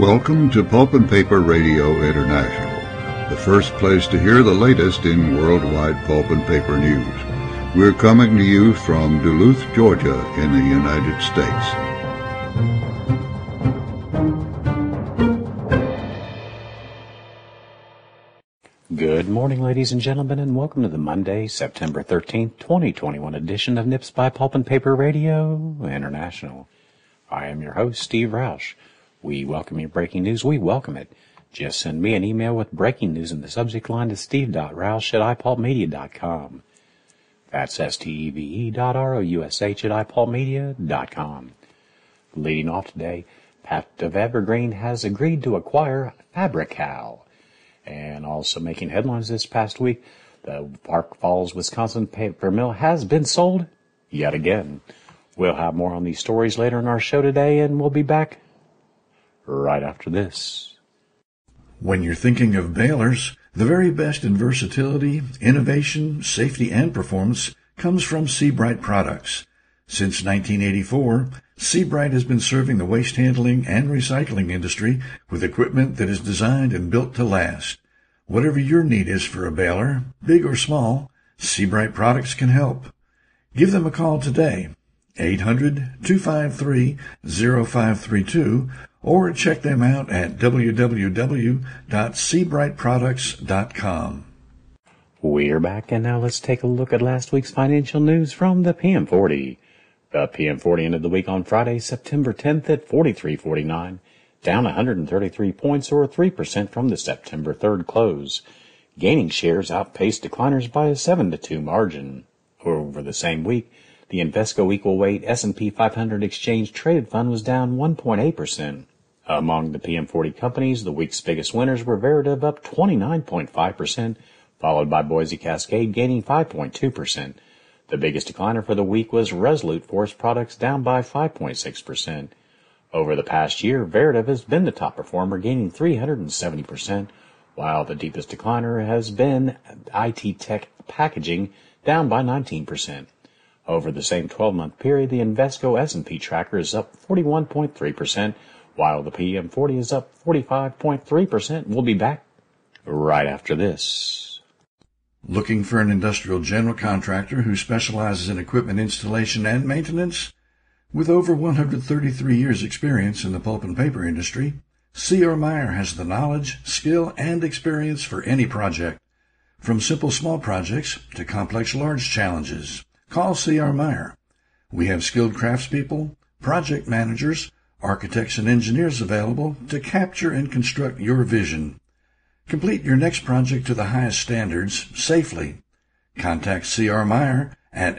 Welcome to Pulp and Paper Radio International, the first place to hear the latest in worldwide pulp and paper news. We're coming to you from Duluth, Georgia, in the United States. Good morning, ladies and gentlemen, and welcome to the Monday, September 13th, 2021 edition of Nips by Pulp and Paper Radio International. I am your host, Steve Roush. We welcome your breaking news. We welcome it. Just send me an email with breaking news in the subject line to steve.roush@ipulpmedia.com. That's steve.roush@ipulpmedia.com. Leading off today, Pat of Evergreen has agreed to acquire Fabri-Kal. And also making headlines this past week, the Park Falls, Wisconsin paper mill has been sold yet again. We'll have more on these stories later in our show today, and we'll be back right after this. When you're thinking of balers, the very best in versatility, innovation, safety, and performance comes from Sebright products. Since 1984, Sebright has been serving the waste handling and recycling industry with equipment that is designed and built to last. Whatever your need is for a baler, big or small, Sebright products can help. Give them a call today, 800-253-0532, or check them out at www.sebrightproducts.com. We're back, and now let's take a look at last week's financial news from the PM40. The PM40 ended the week on Friday, September 10th at 43.49, down 133 points or 3% from the September 3rd close. Gaining shares outpaced decliners by a 7-2 margin. Over the same week, the Invesco Equal Weight S&P 500 Exchange Traded Fund was down 1.8%. Among the PM40 companies, the week's biggest winners were Veritiv up 29.5%, followed by Boise Cascade gaining 5.2%. The biggest decliner for the week was Resolute Forest Products, down by 5.6%. Over the past year, Veritiv has been the top performer, gaining 370%, while the deepest decliner has been IT Tech Packaging, down by 19%. Over the same 12-month period, the Invesco S&P tracker is up 41.3%, while the PM40 is up 45.3%. We'll be back right after this. Looking for an industrial general contractor who specializes in equipment installation and maintenance? With over 133 years' experience in the pulp and paper industry, C.R. Meyer has the knowledge, skill, and experience for any project. From simple small projects to complex large challenges, call C.R. Meyer. We have skilled craftspeople, project managers, architects, and engineers available to capture and construct your vision. Complete your next project to the highest standards safely. Contact C.R. Meyer at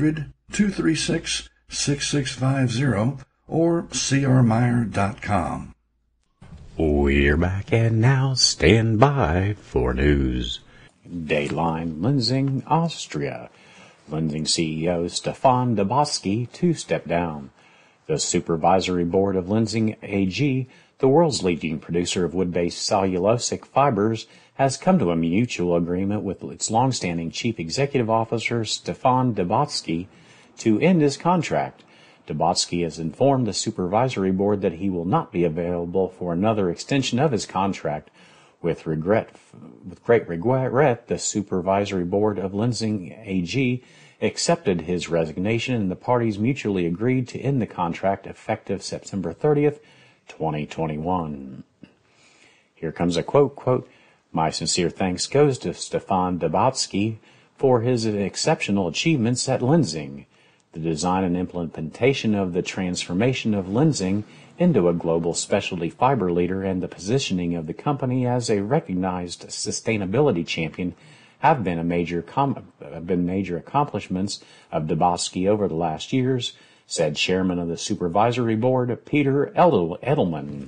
800-236-6650 or crmeyer.com. We're back, and now stand by for news. Dayline Lenzing, Austria. Lenzing CEO Stefan Dabowski to step down. The supervisory board of Lenzing AG, the world's leading producer of wood-based cellulosic fibers, has come to a mutual agreement with its long-standing chief executive officer, Stefan Dabowski, to end his contract. Dabowski has informed the supervisory board that he will not be available for another extension of his contract. With great regret, the supervisory board of Lenzing AG accepted his resignation, and the parties mutually agreed to end the contract effective September 30th, 2021. Here comes a quote, "My sincere thanks goes to Stefan Dabowski for his exceptional achievements at Lenzing. The design and implementation of the transformation of Lenzing into a global specialty fiber leader and the positioning of the company as a recognized sustainability champion have been major accomplishments of Dabowski over the last years," said Chairman of the Supervisory Board, Peter Edelman.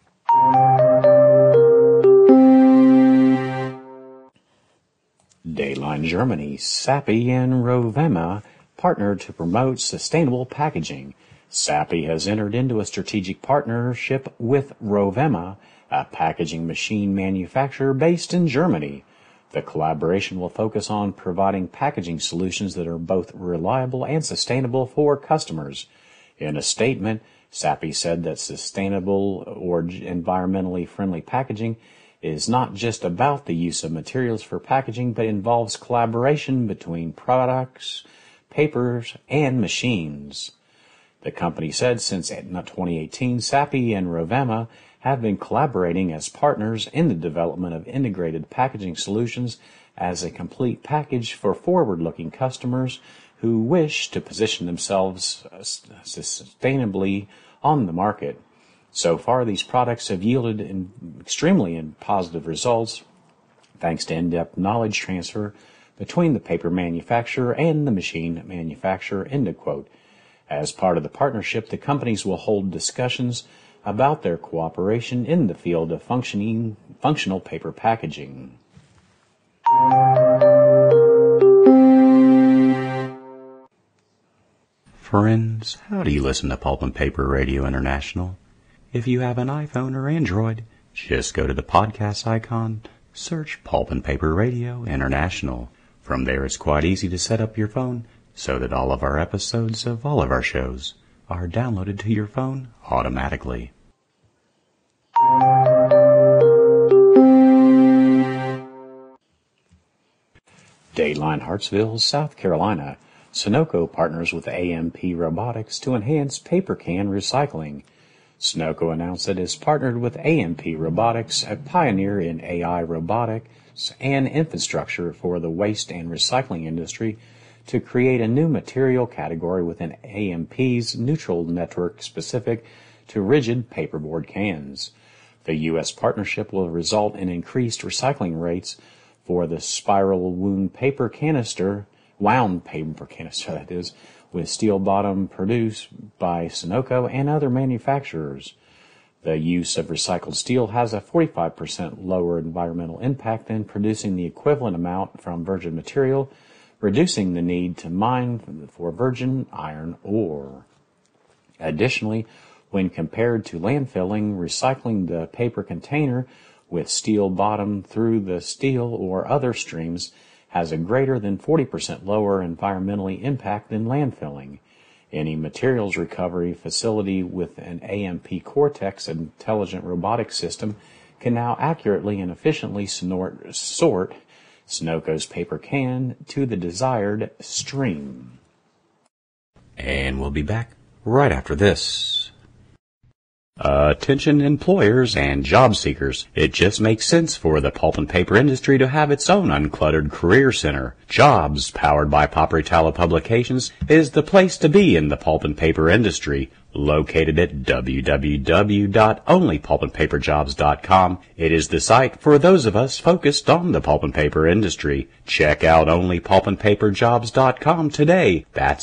Dayline Germany, Sappi and Rovema partnered to promote sustainable packaging. Sappi has entered into a strategic partnership with Rovema, a packaging machine manufacturer based in Germany. The collaboration will focus on providing packaging solutions that are both reliable and sustainable for customers. In a statement, Sappi said that sustainable or environmentally friendly packaging is not just about the use of materials for packaging, but involves collaboration between products, papers, and machines. The company said since 2018, Sappi and Rovema have been collaborating as partners in the development of integrated packaging solutions as a complete package for forward-looking customers who wish to position themselves sustainably on the market. So far, these products have yielded extremely positive results thanks to in-depth knowledge transfer between the paper manufacturer and the machine manufacturer, end of quote. As part of the partnership, the companies will hold discussions about their cooperation in the field of functional paper packaging. Friends, how do you listen to Pulp and Paper Radio International? If you have an iPhone or Android, just go to the podcast icon, search Pulp and Paper Radio International. From there, it's quite easy to set up your phone so that all of our episodes of all of our shows are downloaded to your phone automatically. Dateline Hartsville, South Carolina. Sonoco partners with AMP Robotics to enhance paper can recycling. Sonoco announced it has partnered with AMP Robotics, a pioneer in AI robotics and infrastructure for the waste and recycling industry, to create a new material category within AMP's neutral network specific to rigid paperboard cans. The U.S. partnership will result in increased recycling rates for the spiral wound paper canister, wound paper canister that is, with steel bottom produced by Sonoco and other manufacturers. The use of recycled steel has a 45% lower environmental impact than producing the equivalent amount from virgin material, reducing the need to mine for virgin iron ore. Additionally, when compared to landfilling, recycling the paper container with steel bottom through the steel or other streams has a greater than 40% lower environmentally impact than landfilling. Any materials recovery facility with an AMP Cortex intelligent robotic system can now accurately and efficiently sort Sonoco's paper can to the desired stream. And we'll be back right after this. Attention employers and job seekers. It just makes sense for the pulp and paper industry to have its own uncluttered career center. Jobs, powered by Paperitalo Publications, is the place to be in the pulp and paper industry. Located at www.onlypulpandpaperjobs.com, it is the site for those of us focused on the pulp and paper industry. Check out onlypulpandpaperjobs.com today. That's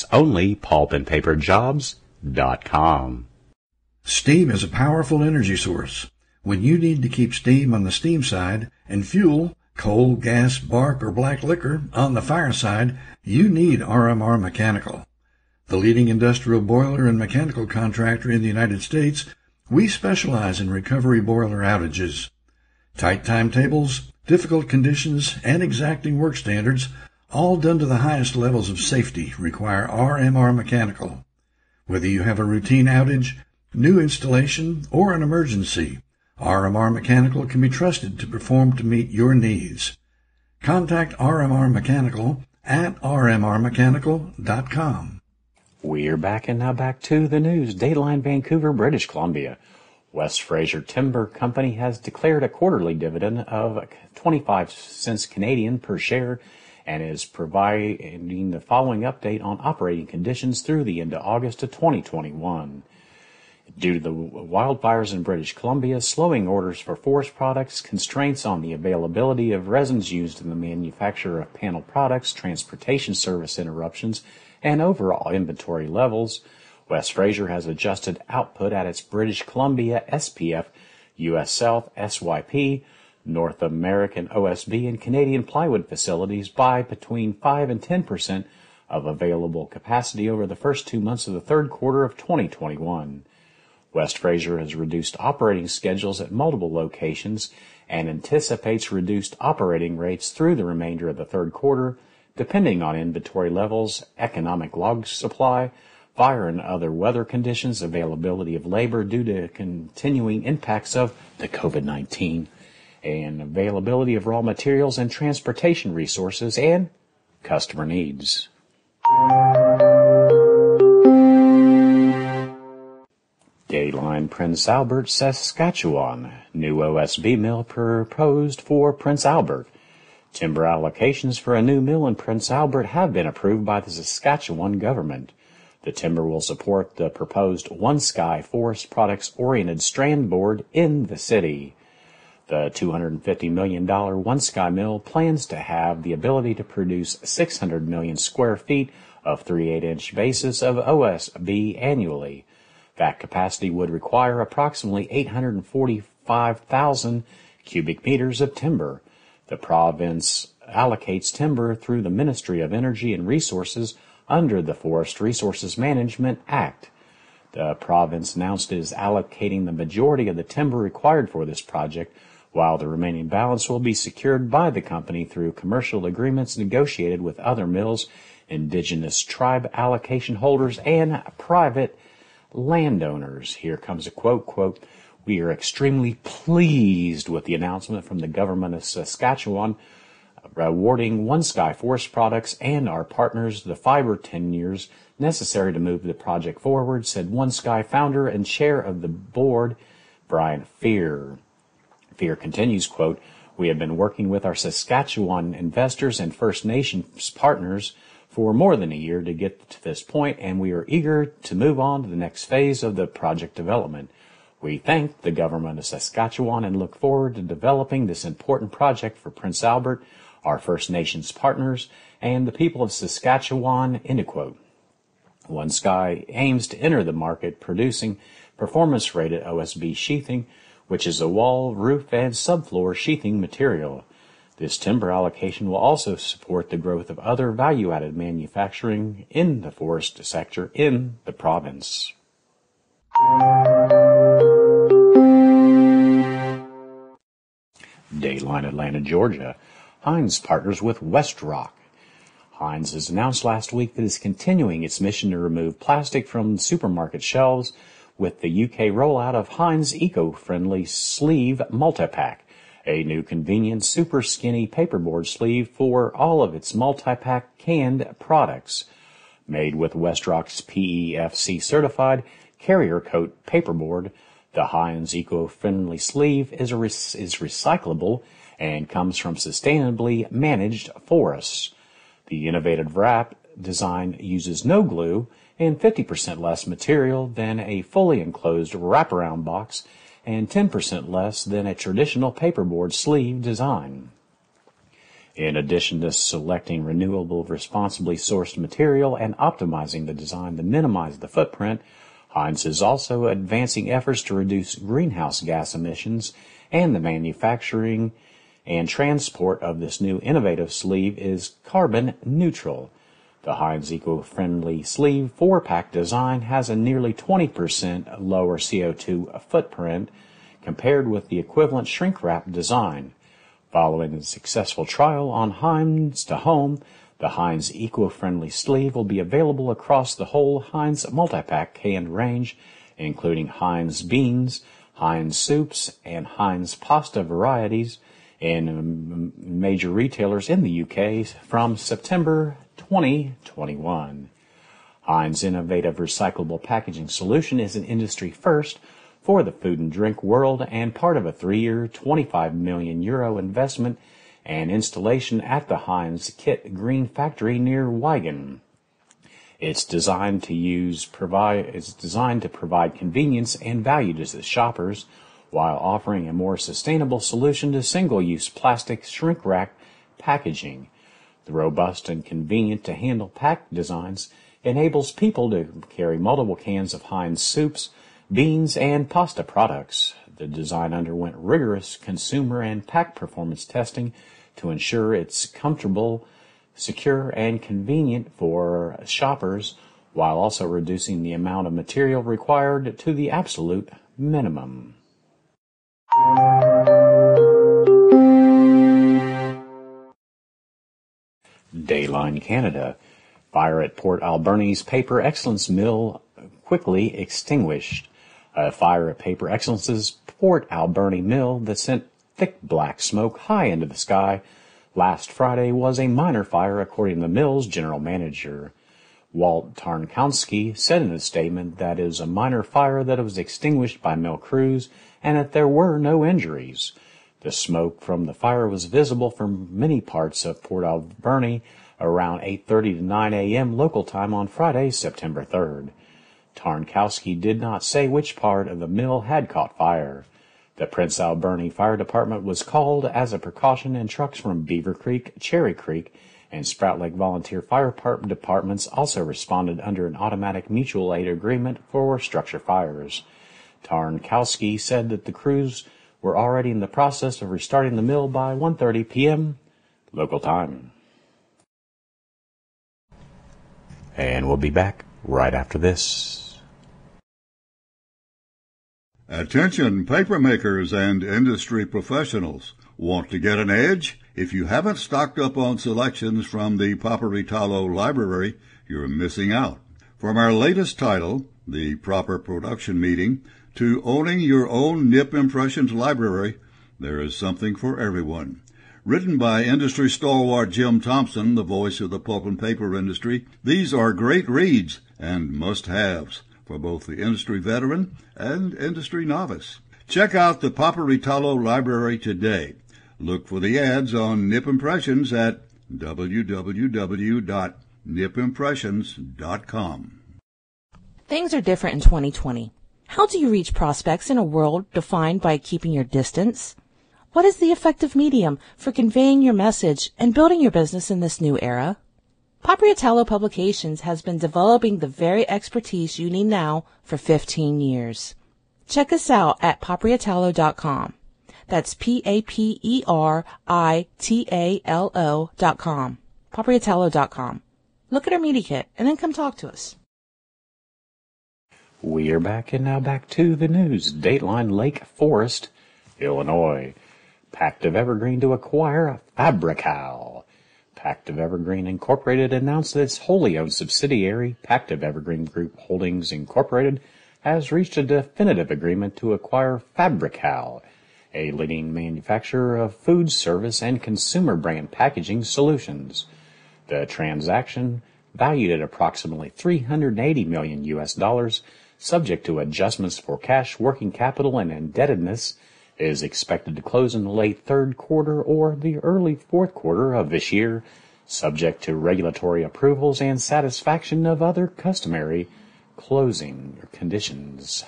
onlypulpandpaperjobs.com. Steam is a powerful energy source. When you need to keep steam on the steam side and fuel, coal, gas, bark, or black liquor on the fire side, you need RMR Mechanical. The leading industrial boiler and mechanical contractor in the United States, we specialize in recovery boiler outages. Tight timetables, difficult conditions, and exacting work standards, all done to the highest levels of safety, require RMR Mechanical. Whether you have a routine outage, new installation, or an emergency, RMR Mechanical can be trusted to perform to meet your needs. Contact RMR Mechanical at rmrmechanical.com. We're back and now back to the news. Dateline Vancouver, British Columbia. West Fraser Timber Company has declared a quarterly dividend of 25 cents Canadian per share and is providing the following update on operating conditions through the end of August of 2021. Due to the wildfires in British Columbia, slowing orders for forest products, constraints on the availability of resins used in the manufacture of panel products, transportation service interruptions, and overall inventory levels, West Fraser has adjusted output at its British Columbia SPF, U.S. South SYP, North American OSB, and Canadian plywood facilities by between 5 and 10% of available capacity over the first 2 months of the third quarter of 2021. West Fraser has reduced operating schedules at multiple locations and anticipates reduced operating rates through the remainder of the third quarter, depending on inventory levels, economic log supply, fire and other weather conditions, availability of labor due to continuing impacts of the COVID-19, and availability of raw materials and transportation resources, and customer needs. Dayline Prince Albert, Saskatchewan. New OSB mill proposed for Prince Albert. Timber allocations for a new mill in Prince Albert have been approved by the Saskatchewan government. The timber will support the proposed One Sky Forest Products-oriented strand board in the city. The $250 million One Sky mill plans to have the ability to produce 600 million square feet of 3/8-inch bases of OSB annually. That capacity would require approximately 845,000 cubic meters of timber. The province allocates timber through the Ministry of Energy and Resources under the Forest Resources Management Act. The province announced it is allocating the majority of the timber required for this project, while the remaining balance will be secured by the company through commercial agreements negotiated with other mills, indigenous tribe allocation holders, and private landowners. Here comes a quote, "We are extremely pleased with the announcement from the government of Saskatchewan awarding One Sky Forest Products and our partners the fiber tenures necessary to move the project forward," said One Sky founder and chair of the board, Brian Fear. Fear continues, quote, "We have been working with our Saskatchewan investors and First Nations partners for more than a year to get to this point, and we are eager to move on to the next phase of the project development. We thank the government of Saskatchewan and look forward to developing this important project for Prince Albert, our First Nations partners, and the people of Saskatchewan," end quote. One Sky aims to enter the market producing performance-rated OSB sheathing, which is a wall, roof, and subfloor sheathing material. This timber allocation will also support the growth of other value-added manufacturing in the forest sector in the province. Dayline Atlanta, Georgia. Heinz partners with WestRock. Heinz has announced last week that it is continuing its mission to remove plastic from supermarket shelves with the UK rollout of Heinz eco-friendly sleeve multi-pack, a new convenient super skinny paperboard sleeve for all of its multi-pack canned products. Made with WestRock's PEFC certified carrier coat paperboard, the Heinz eco-friendly sleeve is recyclable and comes from sustainably managed forests. The innovative wrap design uses no glue and 50% less material than a fully enclosed wraparound box and 10% less than a traditional paperboard sleeve design. In addition to selecting renewable, responsibly sourced material and optimizing the design to minimize the footprint, Heinz is also advancing efforts to reduce greenhouse gas emissions, and the manufacturing and transport of this new innovative sleeve is carbon neutral. The Heinz eco-friendly sleeve 4-pack design has a nearly 20% lower CO2 footprint compared with the equivalent shrink-wrap design. Following a successful trial on Heinz to Home, the Heinz eco-friendly sleeve will be available across the whole Heinz multi-pack canned range, including Heinz beans, Heinz soups, and Heinz pasta varieties in major retailers in the UK from September 2021. Heinz' innovative recyclable packaging solution is an industry first for the food and drink world and part of a 3-year, €25 million investment and installation at the Heinz Kit Green factory near Wigan. It's designed to provide convenience and value to the shoppers while offering a more sustainable solution to single-use plastic shrink-wrap packaging. The robust and convenient-to-handle pack designs enables people to carry multiple cans of Heinz soups, beans, and pasta products. The design underwent rigorous consumer and pack performance testing to ensure it's comfortable, secure, and convenient for shoppers, while also reducing the amount of material required to the absolute minimum. Dayline Canada. Fire at Port Alberni's Paper Excellence Mill quickly extinguished. A fire at Paper Excellence's Port Alberni Mill that sent thick black smoke high into the sky last Friday was a minor fire, according to the mill's general manager. Walt Tarnkowski said in a statement that it was a minor fire that was extinguished by mill crews and that there were no injuries. The smoke from the fire was visible from many parts of Port Alberni around 8:30 to 9 a.m. local time on Friday, September 3rd. Tarnkowski did not say which part of the mill had caught fire. The Prince Alberni Fire Department was called as a precaution, and trucks from Beaver Creek, Cherry Creek, and Sprout Lake Volunteer Fire Departments also responded under an automatic mutual aid agreement for structure fires. Tarnkowski said that the crews were already in the process of restarting the mill by 1:30 p.m. local time. And we'll be back right after this. Attention paper makers and industry professionals. Want to get an edge? If you haven't stocked up on selections from the Paperitalo Library, you're missing out. From our latest title, The Proper Production Meeting, to owning your own Nip Impressions library, there is something for everyone. Written by industry stalwart Jim Thompson, the voice of the pulp and paper industry, these are great reads and must-haves for both the industry veteran and industry novice. Check out the Paperitalo Library today. Look for the ads on Nip Impressions at www.nipimpressions.com. Things are different in 2020. How do you reach prospects in a world defined by keeping your distance? What is the effective medium for conveying your message and building your business in this new era? Paperitalo Publications has been developing the very expertise you need now for 15 years. Check us out at paperitalo.com. That's Paperitalo.com. Paperitalo.com. Look at our media kit and then come talk to us. We are back, and now back to the news. Dateline Lake Forest, Illinois. Pact of Evergreen to acquire Fabrical. Pact of Evergreen Incorporated announced that its wholly owned subsidiary, Pact of Evergreen Group Holdings Incorporated, has reached a definitive agreement to acquire Fabrical, a leading manufacturer of food service and consumer brand packaging solutions. The transaction, valued at approximately $380 million, subject to adjustments for cash, working capital, and indebtedness, is expected to close in the late third quarter or the early fourth quarter of this year, subject to regulatory approvals and satisfaction of other customary closing conditions.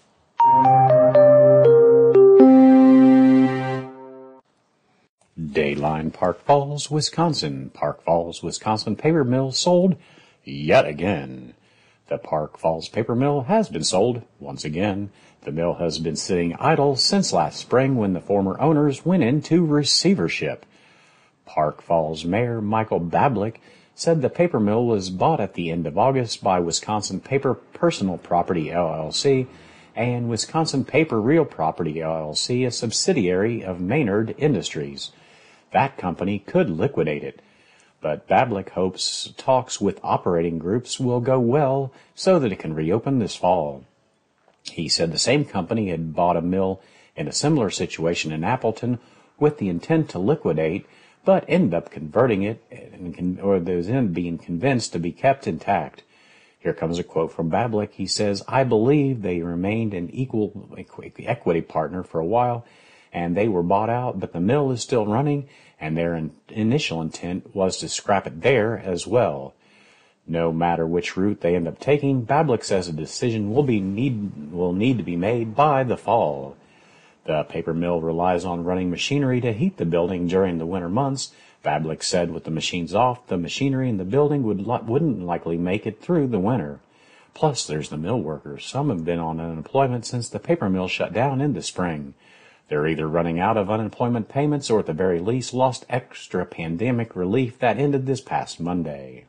Dayline Park Falls, Wisconsin. Park Falls, Wisconsin paper mill sold yet again. The Park Falls paper mill has been sold once again. The mill has been sitting idle since last spring when the former owners went into receivership. Park Falls Mayor Michael Bablick said the paper mill was bought at the end of August by Wisconsin Paper Personal Property LLC and Wisconsin Paper Real Property LLC, a subsidiary of Maynard Industries. That company could liquidate it, but Bablick hopes talks with operating groups will go well so that it can reopen this fall. He said the same company had bought a mill in a similar situation in Appleton with the intent to liquidate, but ended up converting it, or they ended up being convinced to be kept intact. Here comes a quote from Bablick. He says, "I believe they remained an equal equity partner for a while, and they were bought out, but the mill is still running, and their initial intent was to scrap it there as well. No matter which route they end up taking, Bablick says a decision will need to be made by the fall. The paper mill relies on running machinery to heat the building during the winter months. Bablick said with the machines off, the machinery in the building wouldn't likely make it through the winter. Plus, there's the mill workers. Some have been on unemployment since the paper mill shut down in the spring. They're either running out of unemployment payments or at the very least lost extra pandemic relief that ended this past Monday."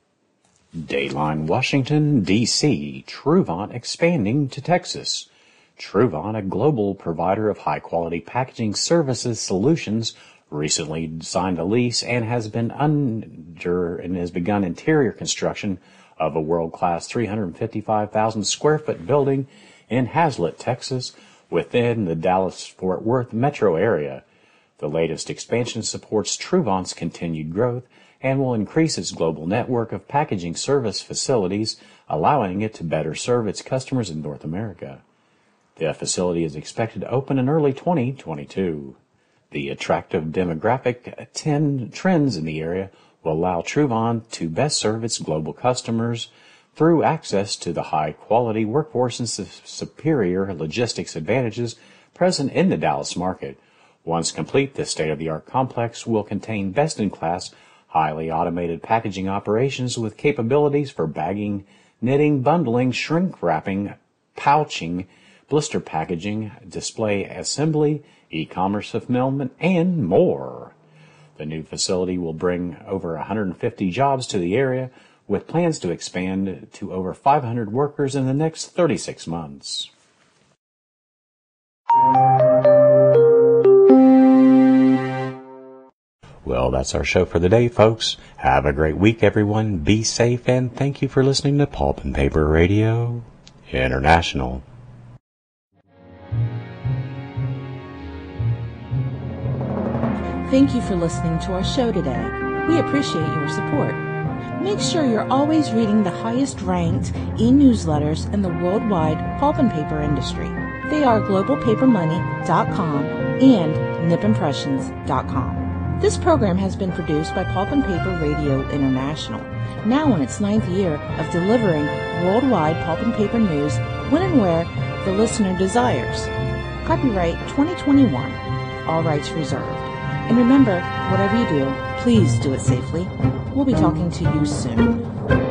Dayline, Washington, D.C. Truvant expanding to Texas. Truvon, a global provider of high-quality packaging services solutions, recently signed a lease and has begun interior construction of a world-class 355,000 square foot building in Hazlet, Texas, within the Dallas-Fort Worth metro area. The latest expansion supports Truvon's continued growth and will increase its global network of packaging service facilities, allowing it to better serve its customers in North America. The facility is expected to open in early 2022. The attractive demographic trends in the area will allow Truvon to best serve its global customers through access to the high-quality workforce and superior logistics advantages present in the Dallas market. Once complete, the state-of-the-art complex will contain best-in-class, highly automated packaging operations with capabilities for bagging, knitting, bundling, shrink wrapping, pouching, blister packaging, display assembly, e-commerce fulfillment, and more. The new facility will bring over 150 jobs to the area, with plans to expand to over 500 workers in the next 36 months. Well, that's our show for the day, folks. Have a great week, everyone. Be safe, and thank you for listening to Pulp and Paper Radio International. Thank you for listening to our show today. We appreciate your support. Make sure you're always reading the highest ranked e-newsletters in the worldwide pulp and paper industry. They are globalpapermoney.com and nipimpressions.com. This program has been produced by Pulp and Paper Radio International, now in its 9th year of delivering worldwide pulp and paper news when and where the listener desires. Copyright 2021. All rights reserved. And remember, whatever you do, please do it safely. We'll be talking to you soon.